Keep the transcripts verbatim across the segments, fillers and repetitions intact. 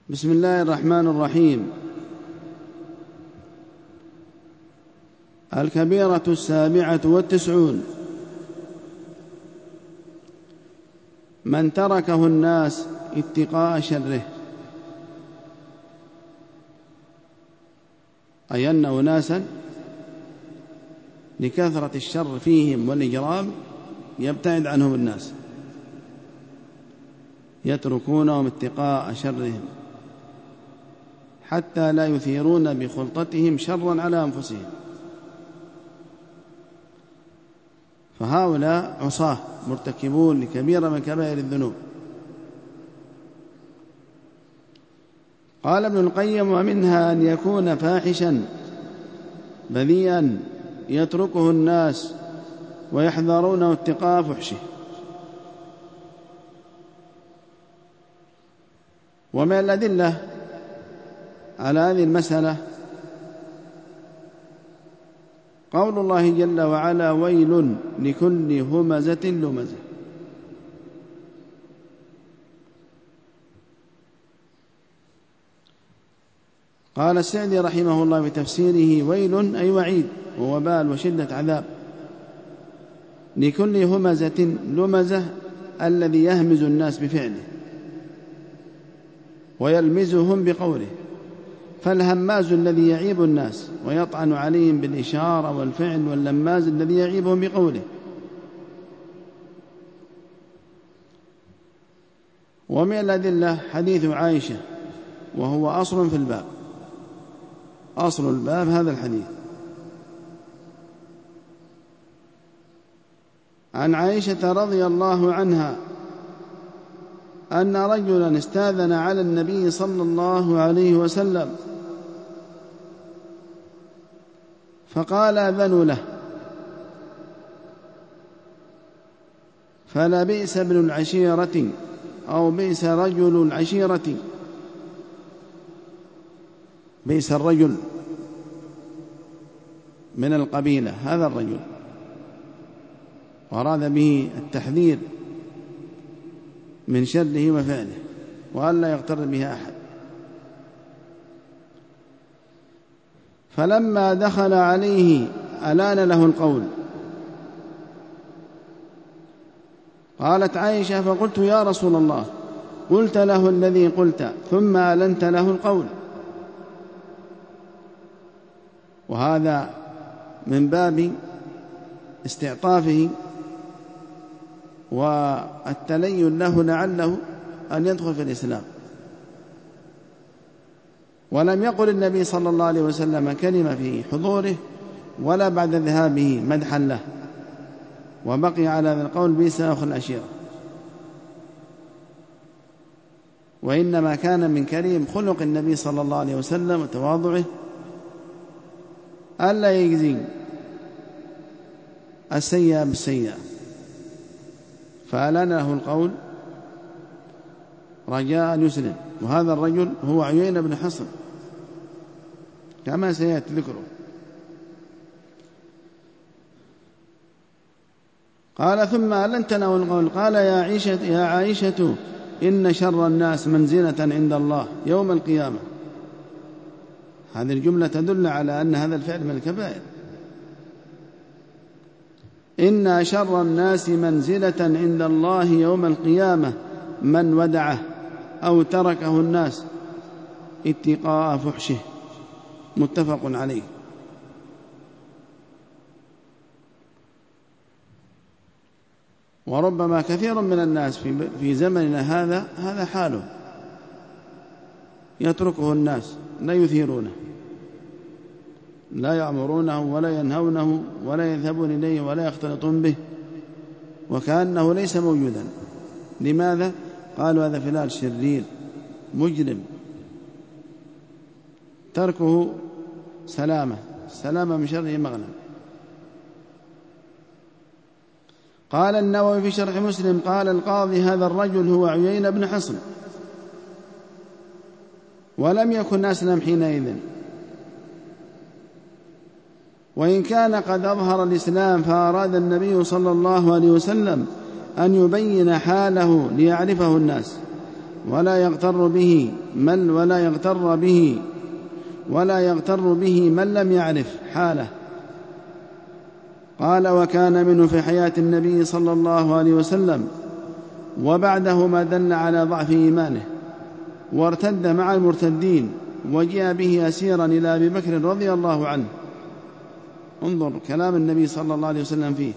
بسم الله الرحمن الرحيم. الكبيرة السابعة والتسعون: من تركه الناس اتقاء شره، أي أن أناسا لكثرة الشر فيهم والإجرام يبتعد عنهم الناس، يتركونهم اتقاء شرهم حتى لا يثيرون بخلطتهم شرا على أنفسهم. فهؤلاء عصاة مرتكبون لكبيرة من كبائر الذنوب. قال ابن القيم: ومنها أن يكون فاحشا بذيئا يتركه الناس ويحذرونه اتقاء فحشه. ومن الأدلة على هذه المسألة قول الله جل وعلا: ويل لكل همزة لمزة. قال السعدي رحمه الله في تفسيره: ويل أي وعيد ووبال وشدة عذاب لكل همزة لمزة، الذي يهمز الناس بفعله ويلمزهم بقوله. فالهماز الذي يعيب الناس ويطعن عليهم بالإشارة والفعل، واللماز الذي يعيبهم بقوله. ومن الأدلة حديث عائشة، وهو أصل في الباب، أصل الباب هذا الحديث. عن عائشة رضي الله عنها أن رجلا استاذن على النبي صلى الله عليه وسلم فقال: أذنوا له. فلا بئس ابن العشيرة أو بئس رجل العشيرة، بئس الرجل من القبيلة، هذا الرجل، وأراد به التحذير من شره وفعله وألا يغتر به أحد. فلما دخل عليه ألان له القول. قالت عائشة: فقلت: يا رسول الله، قلت له الذي قلت ثم ألنت له القول. وهذا من باب استعطافه والتلين له لعله أن يدخل في الإسلام. ولم يقل النبي صلى الله عليه وسلم كلمة في حضوره ولا بعد ذهابه مدحا له، وبقي على هذا القول: بئس أخو العشيرة. وإنما كان من كريم خلق النبي صلى الله عليه وسلم وتواضعه ألا يجزي السيئة بالسيئة، فألان له القول رجاء أن يسلم. وهذا الرجل هو عيينة بن حصن كما سيأتي ذكره. قال: ثم ألنت له القول. قال: يا عائشة, يا عائشة إن شر الناس منزلة عند الله يوم القيامة. هذه الجملة تدل على أن هذا الفعل من الكبائر. إن شر الناس منزلة عند الله يوم القيامة من ودعه أو تركه الناس اتقاء فحشه. متفق عليه. وربما كثير من الناس في زمننا هذا هذا حاله، يتركه الناس لا يثيرونه، لا يأمرونه ولا ينهونه ولا يذهبون إليه ولا يختلطون به، وكأنه ليس موجودا. لماذا؟ قالوا: هذا فلان شرير مجرم، تركه سلامة، سلامة من شره مغنم. قال النووي في شرح مسلم: قال القاضي: هذا الرجل هو عيينة بن حصن، ولم يكن أسلم حينئذ، وإن كان قد أظهر الإسلام، فأراد النبي صلى الله عليه وسلم أن يبين حاله ليعرفه الناس، ولا يغتر به من ولا يغتر به ولا يغتر به من لم يعرف حاله. قال: وكان منه في حياة النبي صلى الله عليه وسلم وبعده ما دل على ضعف إيمانه، وارتد مع المرتدين، وجاء به أسيرا إلى أبي بكر رضي الله عنه. انظر كلام النبي صلى الله عليه وسلم فيه: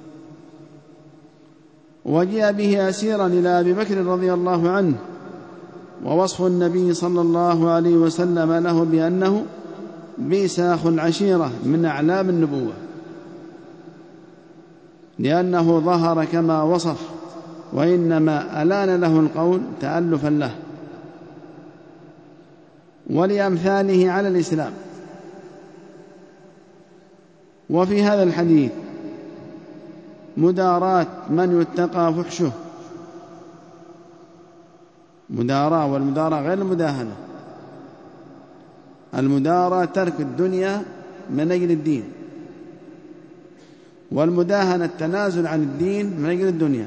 وجاء به أسيرا إلى أبي بكر رضي الله عنه. ووصف النبي صلى الله عليه وسلم له بأنه بئس أخو العشيرة من أعلام النبوة، لأنه ظهر كما وصف، وإنما ألان له القول تألفا له ولأمثاله على الإسلام. وفي هذا الحديث مداراة من يتقى فحشه، مداراة، والمداراة غير المداهنة. المداراة ترك الدنيا من أجل الدين، والمداهنة التنازل عن الدين من أجل الدنيا.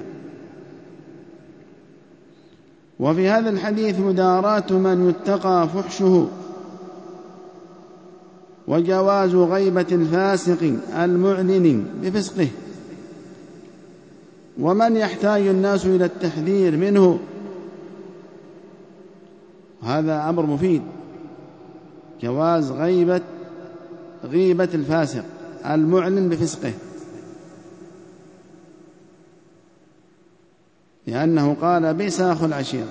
وفي هذا الحديث مداراة من يتقى فحشه، وجواز غيبة الفاسق المعلن بفسقه، ومن يحتاج الناس إلى التحذير منه. هذا أمر مفيد، جواز غيبة غيبة الفاسق المعلن بفسقه، لأنه قال: بئس أخو العشيرة.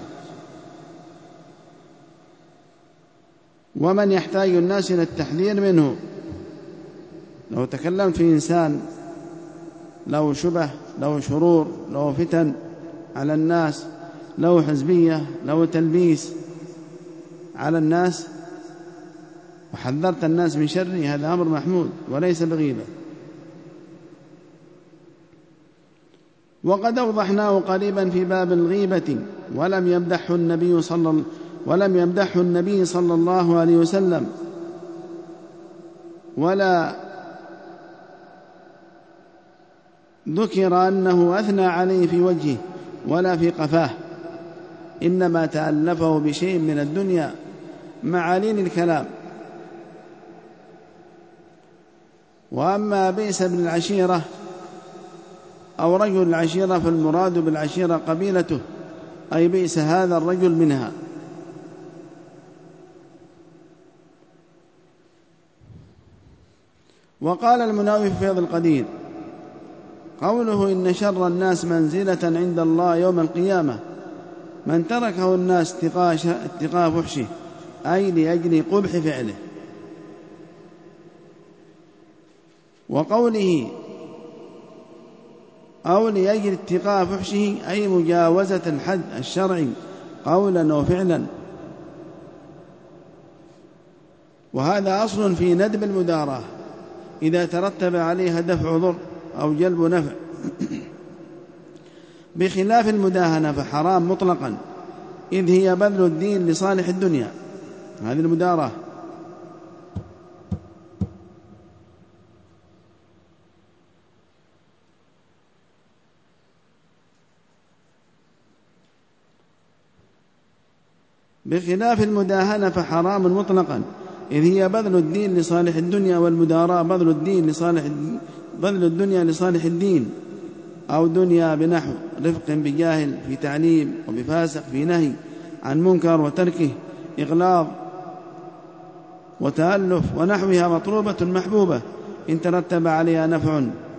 ومن يحتاج الناس إلى التحذير منه، لو تكلمت في إنسان له شبه، له شرور، له فتن على الناس، له حزبية، له تلبيس على الناس، وحذرت الناس من شره، هذا أمر محمود وليس بغيبة. وقد أوضحناه قريبا في باب الغيبة، ولم يمدحه النبي صلى ولم يمدحه النبي صلى الله عليه وسلم، ولا ذكر أنه أثنى عليه في وجهه ولا في قفاه، إنما تألفه بشيء من الدنيا مع لين الكلام. وأما بئس بن العشيرة أو رجل العشيرة، فالمراد بالعشيرة قبيلته، أي بئس هذا الرجل منها. وقال المناوي في فيض القدير: قوله إن شر الناس منزلة عند الله يوم القيامة من تركه الناس اتقاء فحشه، أي لأجل قبح فعله. وقوله أو لأجل اتقاء فحشه، أي مجاوزة الحد الشرعي قولا وفعلا. وهذا أصل في ندب المداراة إذا ترتب عليها دفع ضر أو جلب نفع، بخلاف المداهنة فحرام مطلقا، إذ هي بذل الدين لصالح الدنيا. هذه المداراة. بخلاف المداهنة فحرام مطلقا، إذ هي بذل الدين لصالح الدنيا، والمداراة بذل الدين لصالح بذل الدنيا لصالح الدين، أو دنيا بنحو رفق بجاهل في تعليم، وبفاسق في نهي عن منكر وتركه، إغلاظ وتألف ونحوها، مطلوبة محبوبة إن ترتب عليها نفع.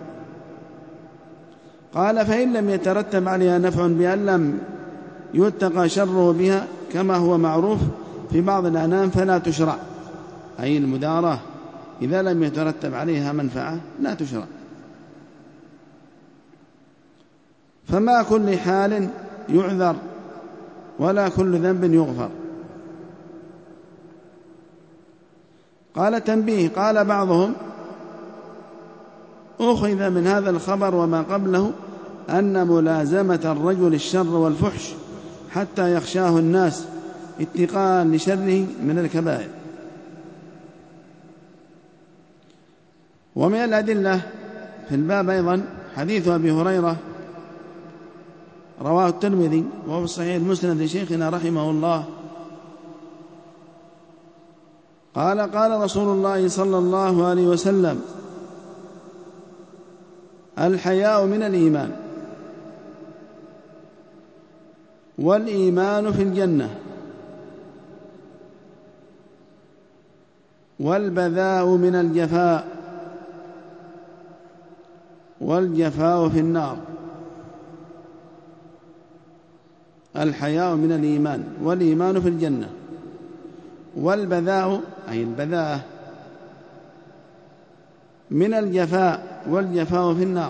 قال: فإن لم يترتب عليها نفع بأن لم يتقى شره بها كما هو معروف في بعض الأنام فلا تشرع. أي المداراة إذا لم يترتب عليها منفعة لا تشرع. فما كل حال يعذر ولا كل ذنب يغفر. قال: تنبيه. قال بعضهم: أخذ من هذا الخبر وما قبله أن ملازمة الرجل الشر والفحش حتى يخشاه الناس اتقاء لشره من الكبائر. ومن الأدلة في الباب أيضا حديث أبي هريرة رواه الترمذي وهو في صحيح المسند لشيخنا رحمه الله قال قال رسول الله صلى الله عليه وسلم: الحياء من الإيمان، والإيمان في الجنة، والبذاء من الجفاء، والجفاء في النار. الحياء من الإيمان، والإيمان في الجنة، والبذاء أي البذاءة من الجفاء، والجفاء في النار.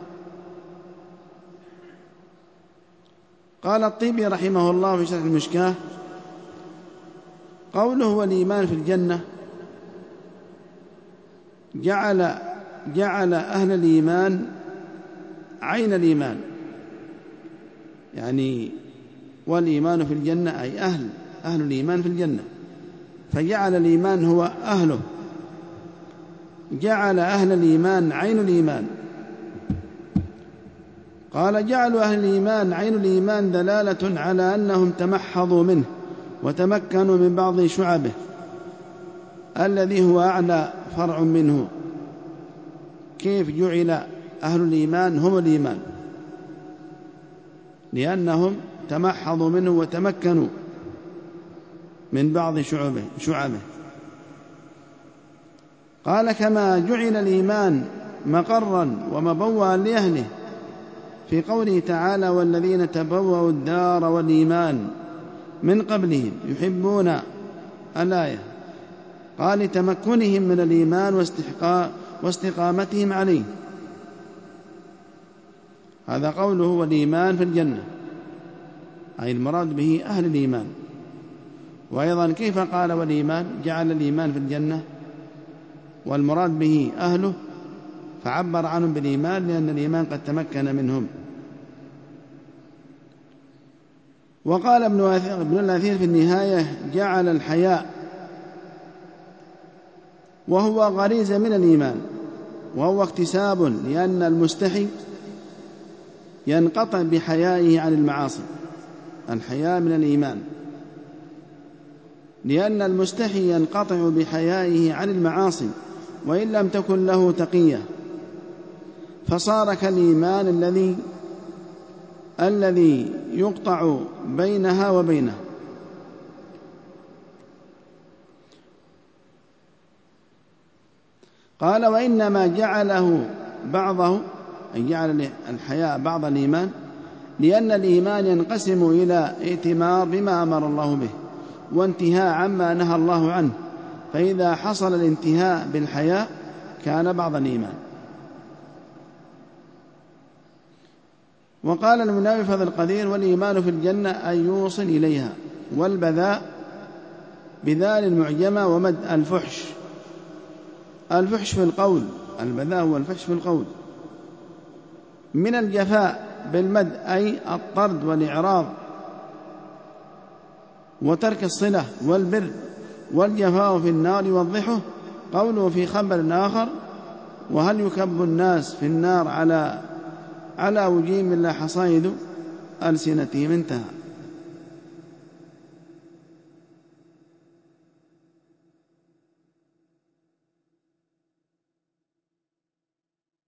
قال الطيبي رحمه الله في شرح المشكاة: قوله والإيمان في الجنة جعل جعل أهل الإيمان عين الإيمان، يعني والإيمان في الجنة أي أهل أهل الإيمان في الجنة، فجعل الإيمان هو أهله، جعل أهل الإيمان عين الإيمان. قال: جعل أهل الإيمان عين الإيمان دلالة على أنهم تمحضوا منه وتمكنوا من بعض شعبه الذي هو أعلى فرع منه. كيف جعل أهل الإيمان هم الإيمان؟ لأنهم تمحضوا منه وتمكنوا من بعض شعبه شعبه قال: كما جعل الإيمان مقرا ومبوأ لأهله في قوله تعالى: والذين تبوأوا الدار والإيمان من قبلهم يحبون الآية. قال: لتمكنهم من الإيمان واستقامتهم عليه. هذا قوله والإيمان في الجنة، أي المراد به أهل الإيمان. وأيضا كيف قال والإيمان؟ جعل الإيمان في الجنة والمراد به أهله، فعبر عنهم بالإيمان لأن الإيمان قد تمكن منهم. وقال ابن الأثير في النهاية: جعل الحياء وهو غريزة من الإيمان، وهو اكتساب، لأن المستحي ينقطع بحيائه عن المعاصي. الحياء من الإيمان، لأن المستحي ينقطع بحيائه عن المعاصي وإن لم تكن له تقية، فصار كالإيمان الذي الذي يقطع بينها وبينه. قال: وإنما جعله بعضه، أي جعل الحياء بعض الإيمان، لأن الإيمان ينقسم إلى ائتمار بما أمر الله به وانتهاء عما نهى الله عنه، فإذا حصل الانتهاء بالحياء كان بعض الإيمان. وقال المناوي فضل القدير: والإيمان في الجنة أن يوصل إليها، والبذاء بذال المعجمة ومد الفحش. الفحش في القول، البذاء هو الفحش في القول. من الجفاء بالمد أي الطرد والإعراض وترك الصلة والبر. والجفاء في النار يوضحه قوله في خبر آخر: وهل يكب الناس في النار على على وجيهم إلا حصائد ألسنتهم. انتهى.